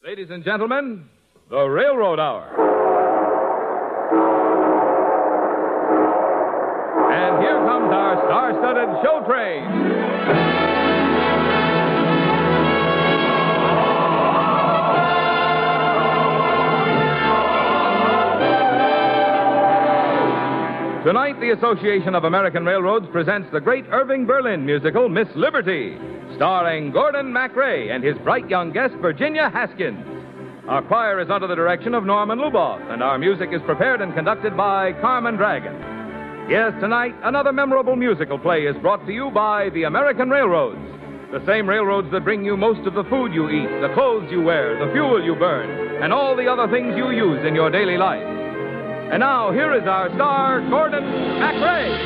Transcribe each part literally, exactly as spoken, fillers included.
Ladies and gentlemen, the Railroad Hour. And here comes our star-studded show train. Tonight, the Association of American Railroads presents the great Irving Berlin musical, Miss Liberty, starring Gordon MacRae and his bright young guest, Virginia Haskins. Our choir is under the direction of Norman Luboff, and our music is prepared and conducted by Carmen Dragon. Yes, tonight, another memorable musical play is brought to you by the American Railroads, the same railroads that bring you most of the food you eat, the clothes you wear, the fuel you burn, and all the other things you use in your daily life. And now, here is our star, Gordon MacRae.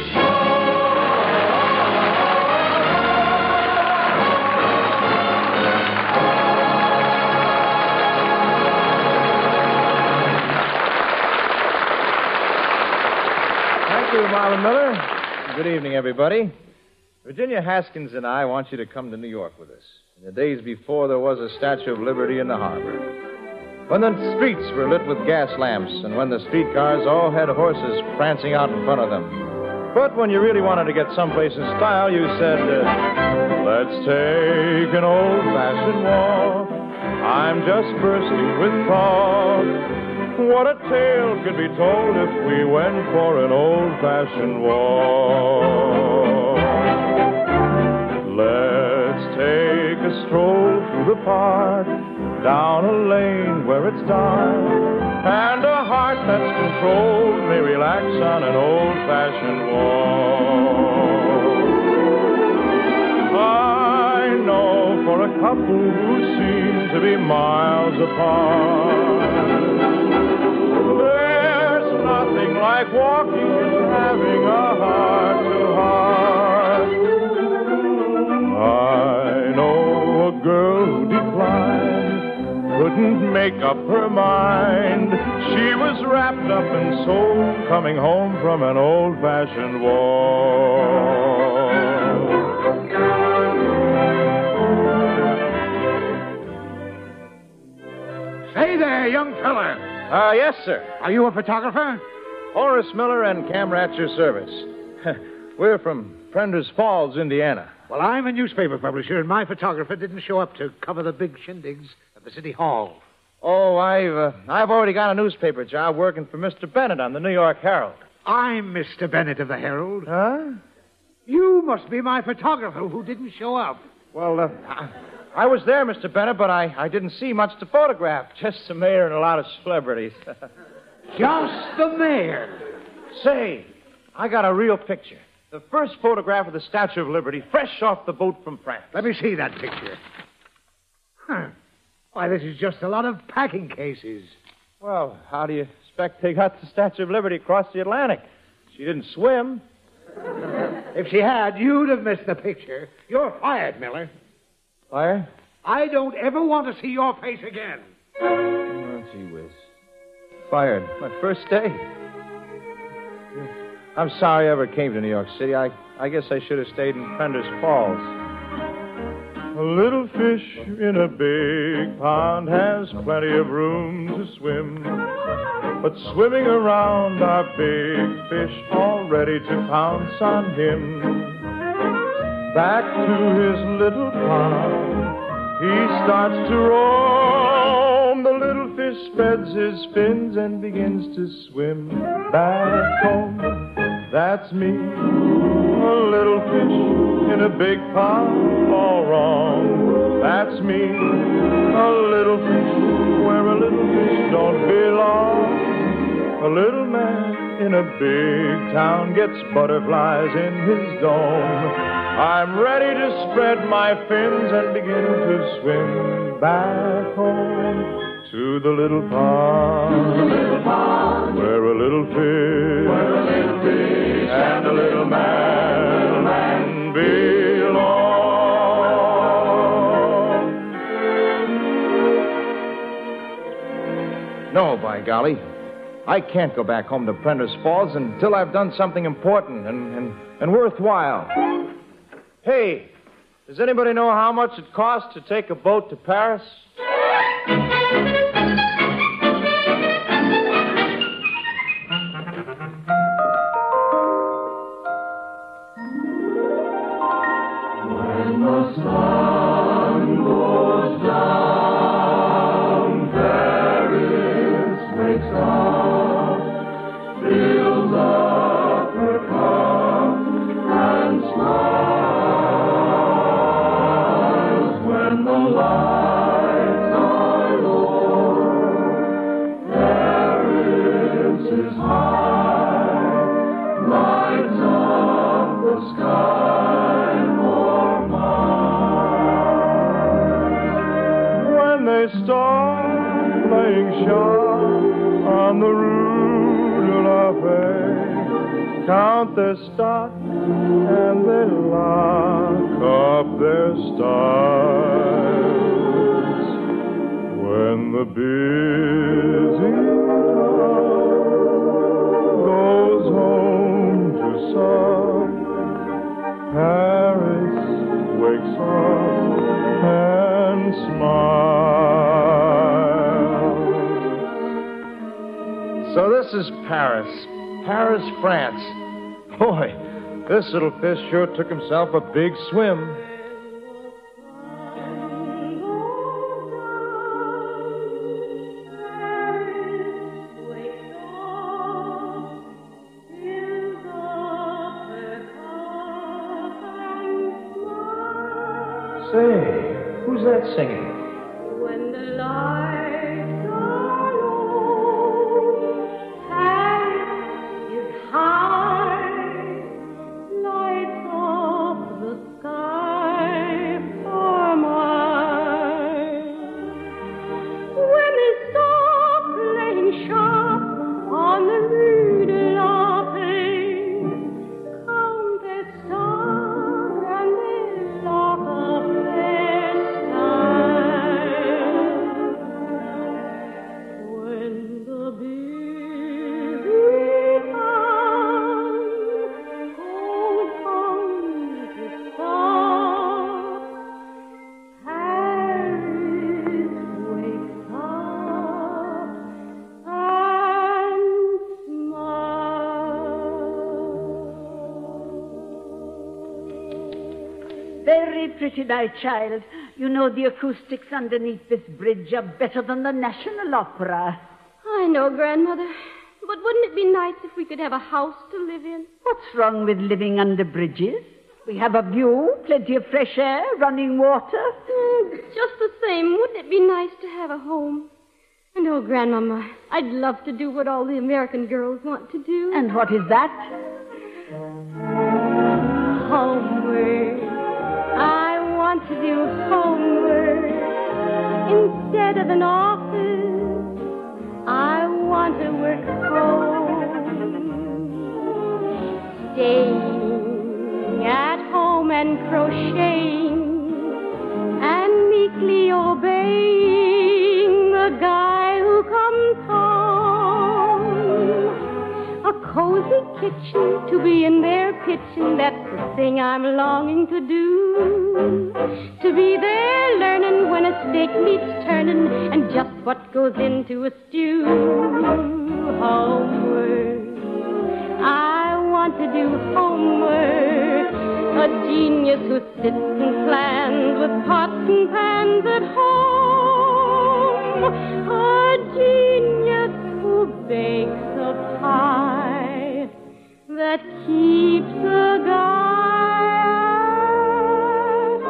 Thank you, Marlon Miller. Good evening, everybody. Virginia Haskins and I want you to come to New York with us. In the days before there was a Statue of Liberty in the harbor. When the streets were lit with gas lamps, and when the streetcars all had horses prancing out in front of them. But when you really wanted to get someplace in style, you said, uh, let's take an old-fashioned walk. I'm just bursting with thought. What a tale could be told if we went for an old-fashioned walk. Let's take a stroll through the park, down a lane where it's dark, and a heart that's controlled may relax on an old-fashioned walk. I know for a couple who seem to be miles apart, there's nothing like walking and having a heart-to-heart. I know a girl who declined, couldn't make up her mind. She was wrapped up in soul, coming home from an old-fashioned walk. Say there, young fella. Uh, yes, sir. Are you a photographer? Horace Miller and camera at your service. We're from Prenders Falls, Indiana. Well, I'm a newspaper publisher, and my photographer didn't show up to cover the big shindigs at the City Hall. Oh, I've uh, I've already got a newspaper job working for Mister Bennett on the New York Herald. I'm Mister Bennett of the Herald. Huh? You must be my photographer who didn't show up. Well, uh, I, I was there, Mister Bennett, but I, I didn't see much to photograph. Just the mayor and a lot of celebrities. Just the mayor. Say, I got a real picture. The first photograph of the Statue of Liberty, fresh off the boat from France. Let me see that picture. Huh. Why, this is just a lot of packing cases. Well, how do you expect they got the Statue of Liberty across the Atlantic? She didn't swim. If she had, you'd have missed the picture. You're fired, Miller. Fired? I don't ever want to see your face again. Oh, gee whiz. Fired. My first day. I'm sorry I ever came to New York City. I, I guess I should have stayed in Prenders Falls. A little fish in a big pond has plenty of room to swim. But swimming around our big fish, all ready to pounce on him. Back to his little pond, he starts to roam. The little fish spreads his fins and begins to swim back home. That's me, a little fish in a big pond, all wrong. That's me, a little fish where a little fish don't belong. A little man in a big town gets butterflies in his dome. I'm ready to spread my fins and begin to swim back home. To the little pond, the little pond, where a little fish, where a little fish and a little man, little man belong. No, by golly, I can't go back home to Prenders Falls until I've done something important and, and, and worthwhile. Hey, does anybody know how much it costs to take a boat to Paris? Count their stock and they lock up their styles. When the busy town goes home to sup, Paris wakes up and smiles. So this is Paris. Paris, France. Boy, this little fish sure took himself a big swim. Say, who's that singing? When the lights are low, Paris is high, lights up the sky for mine. When they stop playing sharp on the Rue de la Paix, count their stars and they lock up their style. When the busy town goes home to stop, Paris wakes up and smiles. Very pretty night, child. You know the acoustics underneath this bridge are better than the National Opera. I know, Grandmother. But wouldn't it be nice if we could have a house to live in? What's wrong with living under bridges? We have a view, plenty of fresh air, running water. Mm, just the same, wouldn't it be nice to have a home? And oh, Grandmama, I'd love to do what all the American girls want to do. And what is that? Homework. I want to do homework. Instead of an office, I want to work home. Staying at home and crocheting and meekly obeying the guy who comes home. A cozy kitchen to be in their kitchen, that's the thing I'm longing to do. To be there learning when a steak needs turning and just what goes into a stew. Homework. I want to do homework. A genius who sits and plans with pots and pans at home. A genius who bakes a pie that keeps the guy at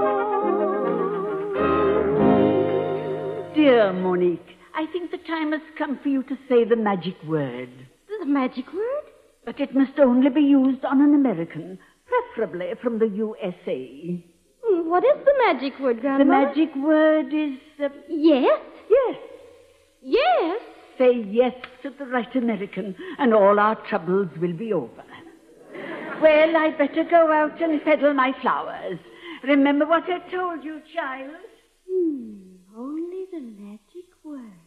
home. Dear Monique, I think the time has come for you to say the magic word. The magic word? But it must only be used on an American, preferably from the U S A. Hmm, What is the magic word, The Grandma? magic word is... Uh, Yes? yes. Yes? Say yes to the right American, and all our troubles will be over. Well, I'd better go out and peddle my flowers. Remember what I told you, child? Hmm, only the magic word.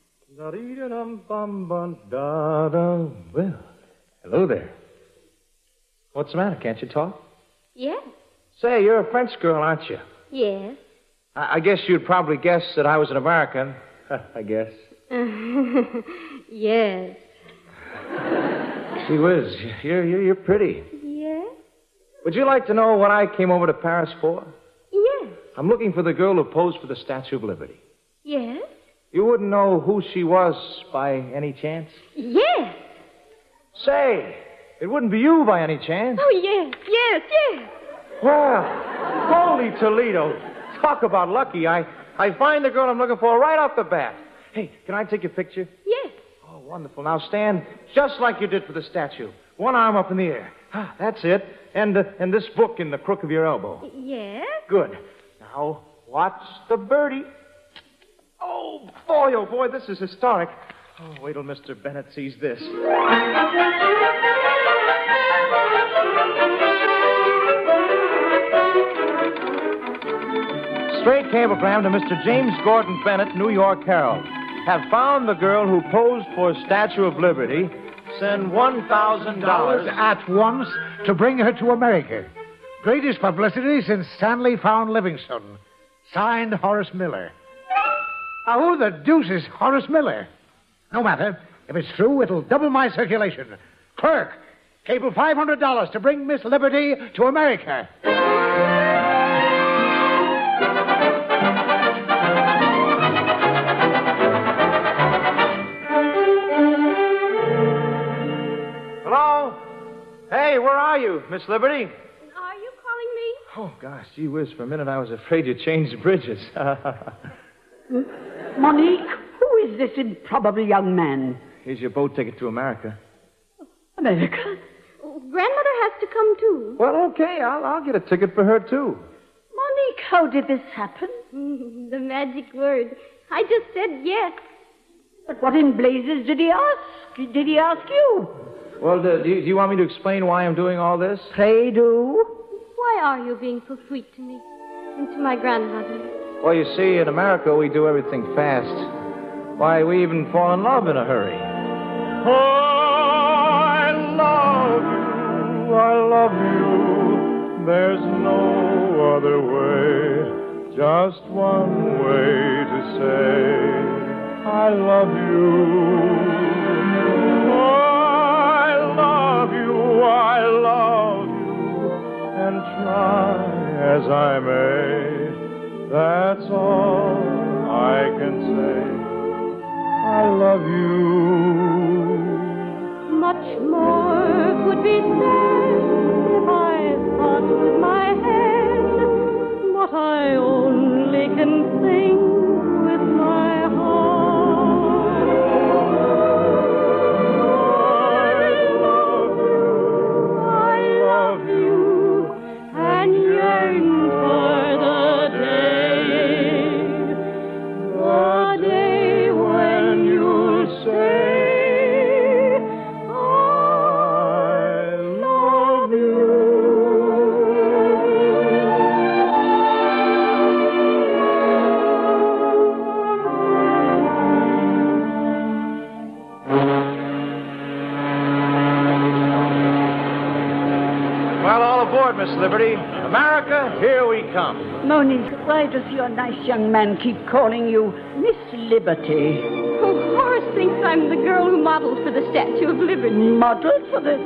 Da-dee-da-dum-bum-bum-da-da. Well, hello there. What's the matter? Can't you talk? Yes? Say, you're a French girl, aren't you? Yes. I, I guess you'd probably guess that I was an American. I guess. Yes. Gee whiz, you're, you're, you're pretty. Yes? Would you like to know what I came over to Paris for? Yes. I'm looking for the girl who posed for the Statue of Liberty. Yes? You wouldn't know who she was by any chance? Yes. Say, it wouldn't be you by any chance. Oh, yes, yes, yes. Well, holy Toledo. Talk about lucky. I, I find the girl I'm looking for right off the bat. Hey, can I take your picture? Yes. Oh, wonderful. Now stand just like you did for the statue. One arm up in the air. Ah, that's it. And, uh, and this book in the crook of your elbow. Yes? Good. Now, watch the birdie. Oh, boy, oh, boy, this is historic. Oh, wait till Mister Bennett sees this. Straight cablegram to Mister James Gordon Bennett, New York Herald. Have found the girl who posed for Statue of Liberty. Send one thousand dollars at once to bring her to America. Greatest publicity since Stanley found Livingstone. Signed, Horace Miller. Now, who the deuce is Horace Miller? No matter. If it's true, it'll double my circulation. Clerk, cable five hundred dollars to bring Miss Liberty to America. Hello? Hey, where are you, Miss Liberty? Are you calling me? Oh, gosh, gee whiz, for a minute I was afraid you changed bridges. Monique, who is this improbable young man? Here's your boat ticket to America. America? Oh, Grandmother has to come, too. Well, okay, I'll, I'll get a ticket for her, too. Monique, how did this happen? The magic word. I just said yes. But what in blazes did he ask? Did he ask you? Well, do, do, you, do you want me to explain why I'm doing all this? Pray do. Why are you being so sweet to me and to my grandmother? Well, you see, in America, we do everything fast. Why, we even fall in love in a hurry. I love you, I love you. There's no other way. Just one way to say I love you. I love you, I love you. And try as I may, that's all I can say. I love you. Much more could be said if I thought with my head, but I only can think with my heart. I love you, I love you, and yearn for the day, the day when you'll say, Miss Liberty. America, here we come. Monique, why does your nice young man keep calling you Miss Liberty? Oh, Horace thinks I'm the girl who modeled for the Statue of Liberty. Modeled for the...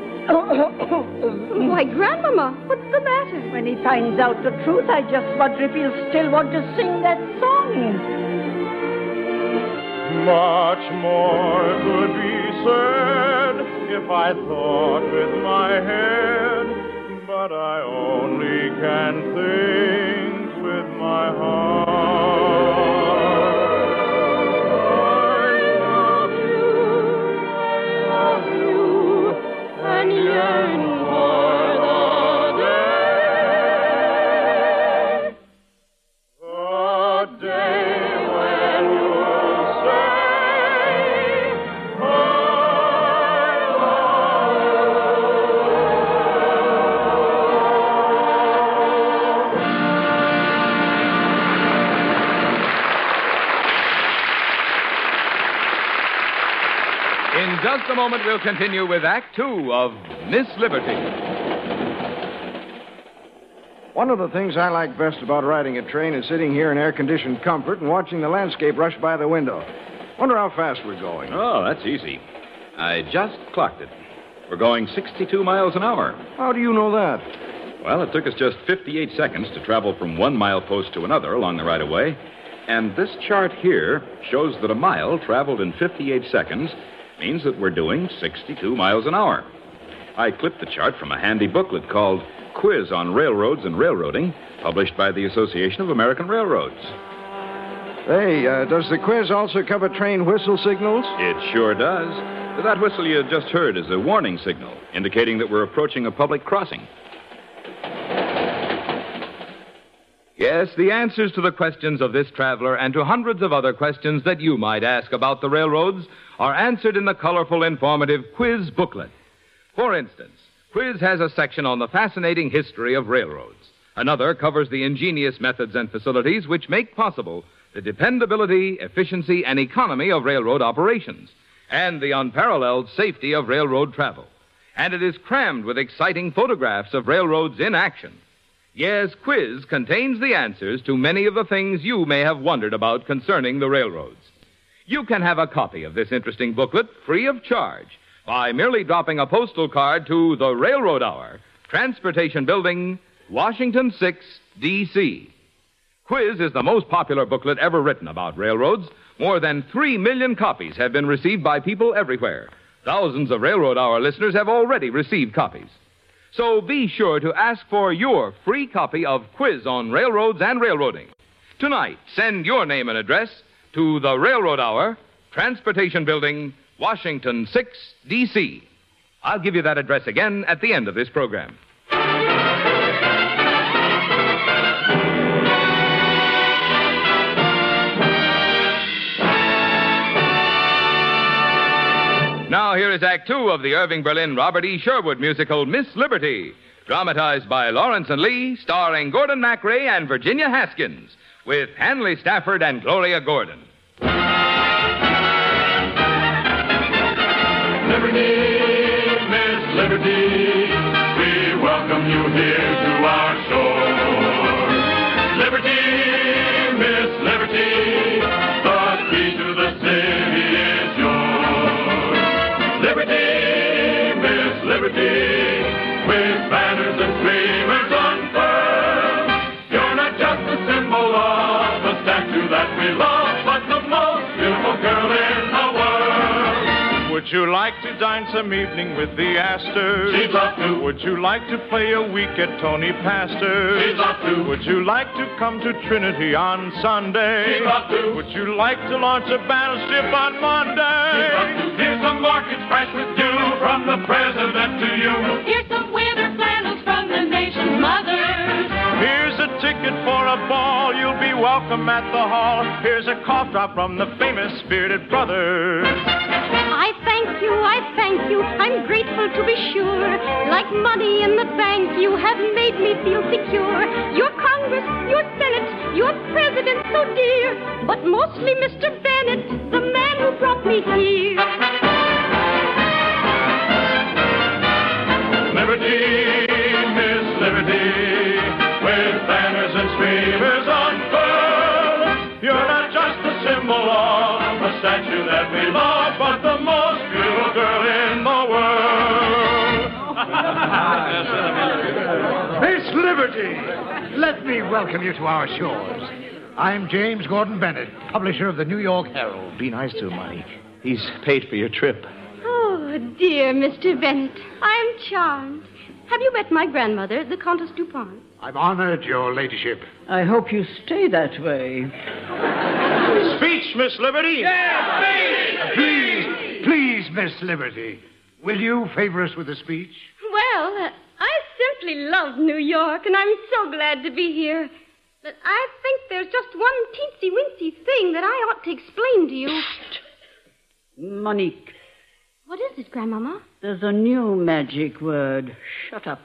Why, Grandmama, what's the matter? When he finds out the truth, I just wonder if he'll still want to sing that song. Much more could be said if I thought with my head, but I only can think with my heart. I love you, I love you, and yearn for the day, the day when you'll say, I In just a moment, we'll continue with Act Two of Miss Liberty. One of the things I like best about riding a train is sitting here in air-conditioned comfort and watching the landscape rush by the window. Wonder how fast we're going. Oh, that's easy. I just clocked it. We're going sixty-two miles an hour. How do you know that? Well, it took us just fifty-eight seconds to travel from one milepost to another along the right-of-way. And this chart here shows that a mile traveled in fifty-eight seconds means that we're doing sixty-two miles an hour. I clipped the chart from a handy booklet called Quiz on Railroads and Railroading, published by the Association of American Railroads. Hey, uh, does the quiz also cover train whistle signals? It sure does. That whistle you just heard is a warning signal, indicating that we're approaching a public crossing. Yes, the answers to the questions of this traveler and to hundreds of other questions that you might ask about the railroads are answered in the colorful, informative Quiz booklet. For instance, Quiz has a section on the fascinating history of railroads. Another covers the ingenious methods and facilities which make possible the dependability, efficiency, and economy of railroad operations, and the unparalleled safety of railroad travel. And it is crammed with exciting photographs of railroads in action. Yes, Quiz contains the answers to many of the things you may have wondered about concerning the railroads. You can have a copy of this interesting booklet free of charge by merely dropping a postal card to the Railroad Hour, Transportation Building, Washington six, D C Quiz is the most popular booklet ever written about railroads. More than three million copies have been received by people everywhere. Thousands of Railroad Hour listeners have already received copies. So be sure to ask for your free copy of Quiz on Railroads and Railroading. Tonight, send your name and address to the Railroad Hour, Transportation Building, Washington six, D C I'll give you that address again at the end of this program. Now, here is Act Two of the Irving Berlin Robert E. Sherwood musical Miss Liberty, dramatized by Lawrence and Lee, starring Gordon MacRae and Virginia Haskins, with Hanley Stafford and Gloria Gordon. Liberty, Miss Liberty, we welcome you here to our shore. Liberty, Miss Liberty, the key to the city is yours. Liberty, Miss Liberty, with banners and streamers unfurled. You're not just a symbol of a statue that we love, but the most beautiful girl in the world. Would you like to dine some evening with the Astors? She'd love to. Would you like to play a week at Tony Pastor's? She'd love to. Would you like to come to Trinity on Sunday? She'd love to. Would you like to launch a battleship on Monday? She'd love to. Here's some markets fresh with you, from the president to you. Here's some winter flannels from the nation's mothers. Here's a ticket for a ball. You'll be welcome at the hall. Here's a cough drop from the famous Spirited Brothers. I thank you, I thank you, I'm grateful to be sure. Like money in the bank, you have made me feel secure. Your Congress, your Senate, your President so dear, but mostly Mister Bennett, the man who brought me here. Liberty, Miss Liberty, with banners and streamers unfurled. You're not just a symbol of a statue that we love, but the most beautiful girl in the world. Miss Liberty, let me welcome you to our shores. I'm James Gordon Bennett, publisher of the New York Herald. Be nice to him, Monty. He's paid for your trip. Oh, dear Mister Bennett, I'm charmed. Have you met my grandmother, the Countess Dupont? I'm honored, your ladyship. I hope you stay that way. Speech, Miss Liberty. Yeah, please, please, Miss Liberty. Will you favor us with a speech? Well, uh, I simply love New York, and I'm so glad to be here. But I think there's just one teensy-weensy thing that I ought to explain to you. Monique, What is it, Grandmama? there's a new magic word. Shut up.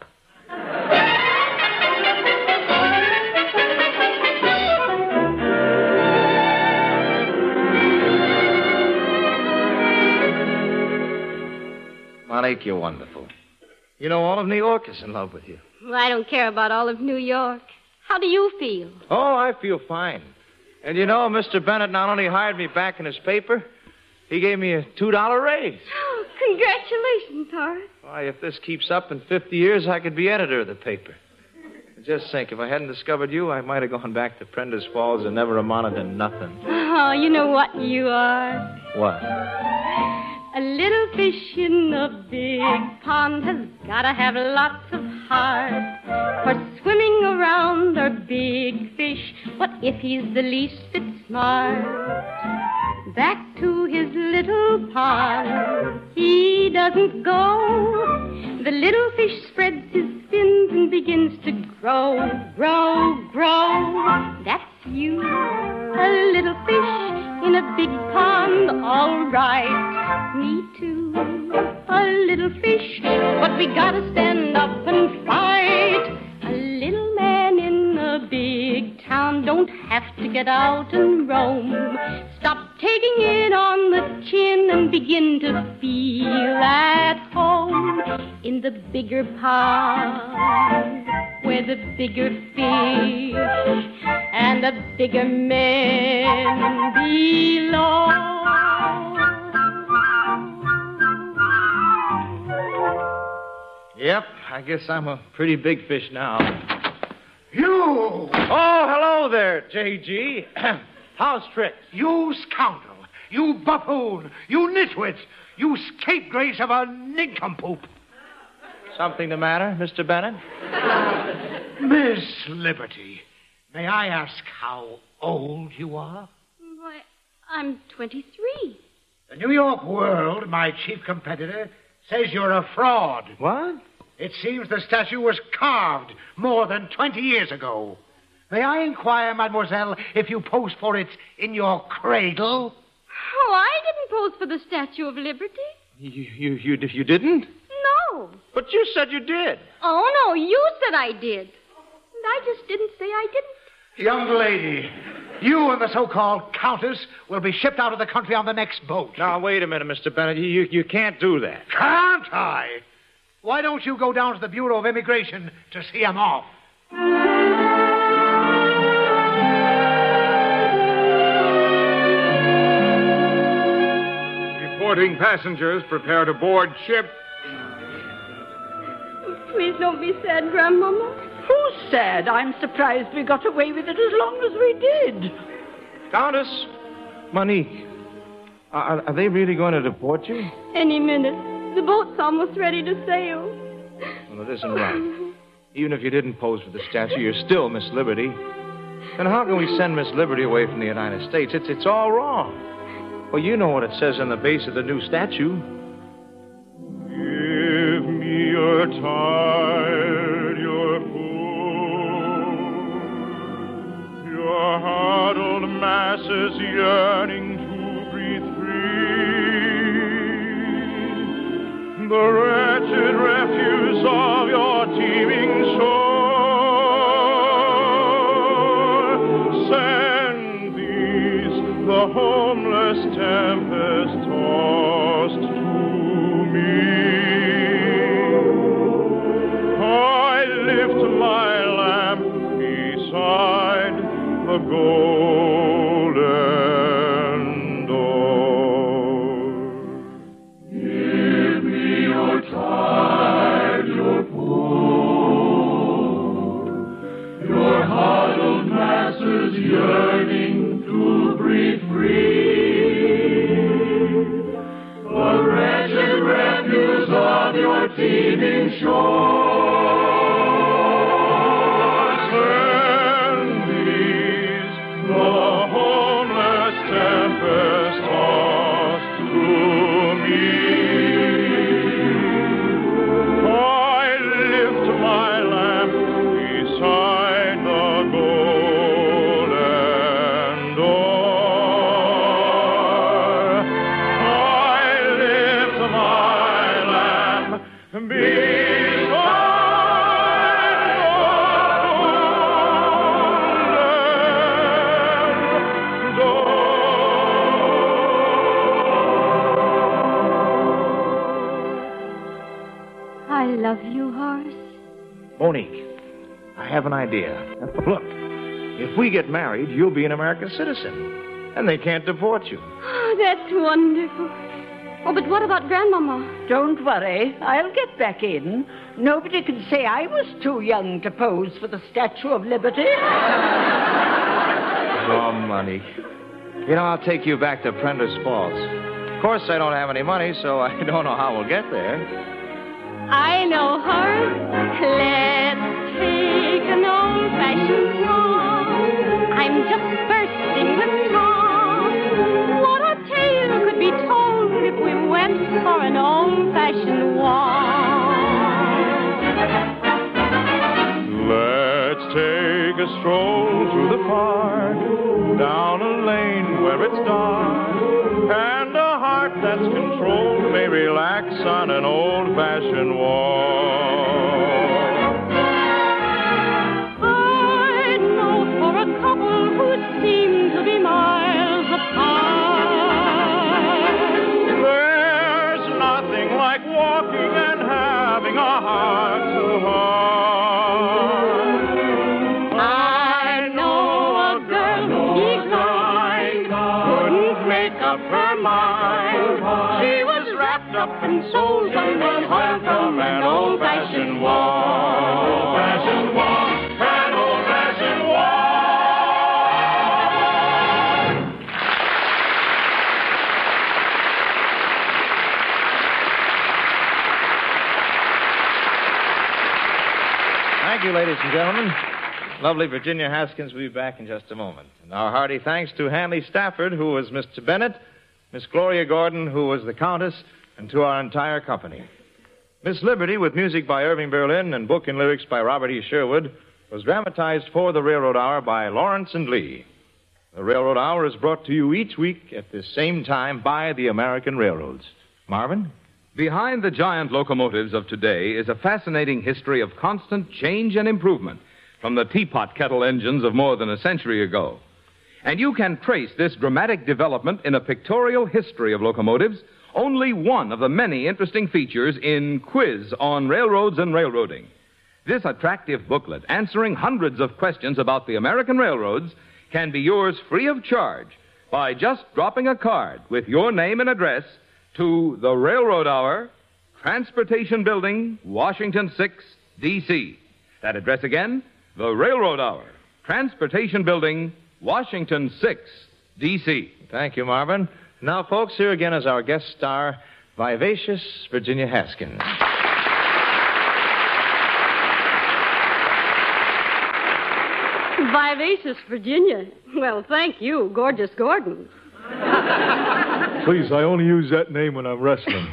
Monique, you're wonderful. You know, all of New York is in love with you. Well, I don't care about all of New York. How do you feel? Oh, I feel fine. And you know, Mister Bennett not only hired me back in his paper, he gave me a two dollar raise. Oh, congratulations, Horace. Why, if this keeps up in fifty years, I could be editor of the paper. Just think, if I hadn't discovered you, I might have gone back to Prentice Falls and never amounted to nothing. Oh, you know what you are? What? A little fish in a big pond has gotta have lots of heart. For swimming around are big fish. What if he's the least bit smart? Back to his little pond he doesn't go. The little fish spreads his fins and begins to grow, grow, grow. That's you, a little fish in a big pond, all right. Me too, a little fish, but we gotta stand up and fight. A little man in a big town don't have to get out and roam. Stop taking it on the chin and begin to feel at home in the bigger pond where the bigger fish and the bigger men belong. Yep, I guess I'm a pretty big fish now. You! Oh, hello there, J G. How's tricks? You scoundrel! You buffoon! You nitwit! You scapegrace of a nincompoop! Something the matter, Mister Bennett? Miss Liberty, may I ask how old you are? Why, I'm twenty-three. The New York World, my chief competitor, says you're a fraud. What? It seems the statue was carved more than twenty years ago. May I inquire, mademoiselle, if you posed for it in your cradle? Oh, I didn't pose for the Statue of Liberty. You, you, you, you didn't? No. But you said you did. Oh, no, you said I did. And I just didn't say I didn't. Young lady, you and the so-called countess will be shipped out of the country on the next boat. Now, wait a minute, Mister Bennett. You, you, you can't do that. Can't I? Why don't you go down to the Bureau of Immigration to see him off? Reporting passengers, prepare to board ship. Please don't be sad, Grandmama. Who's sad? I'm surprised we got away with it as long as we did. Countess, Monique, are, are they really going to deport you? Any minute. The boat's almost ready to sail. Well, it isn't right. Even if you didn't pose for the statue, you're still Miss Liberty. And how can we send Miss Liberty away from the United States? It's, it's all wrong. Well, you know what it says on the base of the new statue. Give me your tired, your full, your huddled masses yearning to breathe free, the wretched refuse of your teeming shore. Send these, the homeless tempest tossed to me. I lift my lamp beside the golden door. Give me your tired, your poor, your huddled masses yearning to breathe free, the wretched refuse of your teeming shore. Send these, the homeless tempest tossed to me. I lift my lamp beside the golden door. I lift my lamp beside the golden door. I love you, Horace. Monique, I have an idea. Look, if we get married, you'll be an American citizen, and they can't deport you. Oh, that's wonderful. Oh, but what about Grandmama? Don't worry. I'll get back in. Nobody can say I was too young to pose for the Statue of Liberty. Oh, Monique. You know, I'll take you back to Prentice Falls. Of course, I don't have any money, so I don't know how we'll get there. I know her. Let's take an old-fashioned walk. I'm just bursting with talk. What a tale could be told if we went for an old-fashioned walk. Let's take a stroll through the park, down a lane where it's dark, and a heart that's controlled may relax on an old-fashioned walk. I know for a couple who seem to be miles apart, There's nothing like walking and having a heart-to-heart. I know a girl who'd be kind, couldn't make up her mind. She was wrapped up in souls and then hung from an old-fashioned walk. Old-fashioned walk, an old-fashioned walk. Thank you, ladies and gentlemen. Lovely Virginia Haskins will be back in just a moment. And our hearty thanks to Hanley Stafford, who was Mister Bennett, Miss Gloria Gordon, who was the Countess, and to our entire company. Miss Liberty, with music by Irving Berlin and book and lyrics by Robert E. Sherwood, was dramatized for the Railroad Hour by Lawrence and Lee. The Railroad Hour is brought to you each week at this same time by the American Railroads. Marvin? Behind the giant locomotives of today is a fascinating history of constant change and improvement from the teapot kettle engines of more than a century ago. And you can trace this dramatic development in a pictorial history of locomotives, only one of the many interesting features in Quiz on Railroads and Railroading. This attractive booklet, answering hundreds of questions about the American railroads, can be yours free of charge by just dropping a card with your name and address to the Railroad Hour, Transportation Building, Washington six, D C That address again, the Railroad Hour, Transportation Building, Washington six, D C Thank you, Marvin. Now, folks, here again is our guest star, vivacious Virginia Haskins. Vivacious Virginia. Well, thank you, Gorgeous Gordon. Please, I only use that name when I'm wrestling.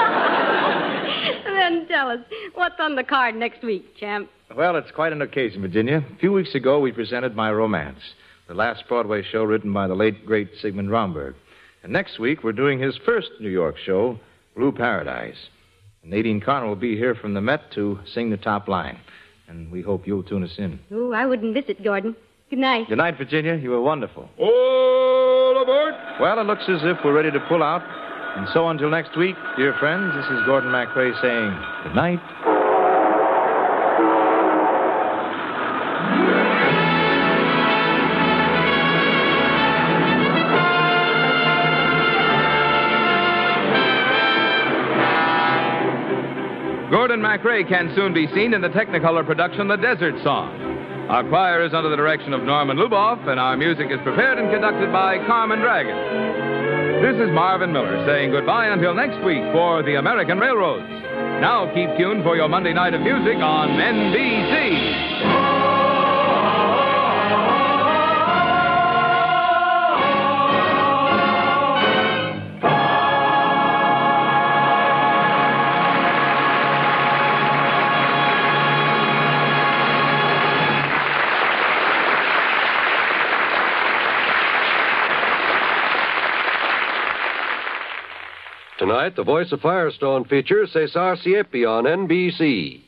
Then tell us, what's on the card next week, champ? Well, it's quite an occasion, Virginia. A few weeks ago, we presented My Romance, the last Broadway show written by the late, great Sigmund Romberg. And next week, we're doing his first New York show, Blue Paradise. Nadine Carner will be here from the Met to sing the top line. And we hope you'll tune us in. Oh, I wouldn't miss it, Gordon. Good night. Good night, Virginia. You were wonderful. All aboard! Well, it looks as if we're ready to pull out. And so until next week, dear friends, this is Gordon MacRae saying good night. Gordon MacRae can soon be seen in the Technicolor production The Desert Song. Our choir is under the direction of Norman Luboff, and our music is prepared and conducted by Carmen Dragon. This is Marvin Miller saying goodbye until next week for the American Railroads. Now keep tuned for your Monday night of music on N B C. Tonight, the voice of Firestone features Cesar Siepi on N B C.